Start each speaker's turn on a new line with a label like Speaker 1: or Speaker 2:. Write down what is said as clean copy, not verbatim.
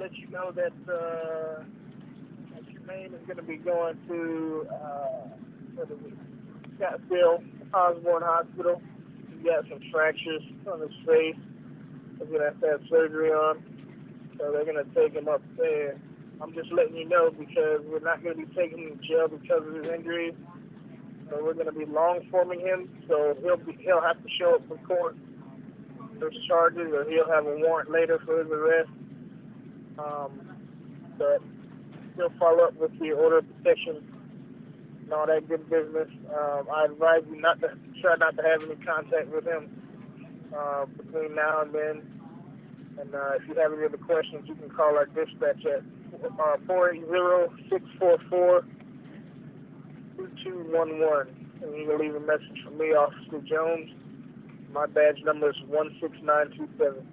Speaker 1: let you know that Jermaine is going to be going to what is it, Scottsdale Osborne Hospital. He got some fractures on his face. He's going to have to have surgery on. So they're going to take him up there. I'm just letting you know because we're not going to be taking him to jail because of his injuries. So we're going to be long forming him. So he'll have to show up for court for his charges, or he'll have a warrant later for his arrest. But he'll follow up with the order of protection and all that good business. I advise you try not to have any contact with him between now and then. And if you have any other questions, you can call our dispatch at 480-644-2211. And you can leave a message for me, Officer Jones. My badge number is 16927.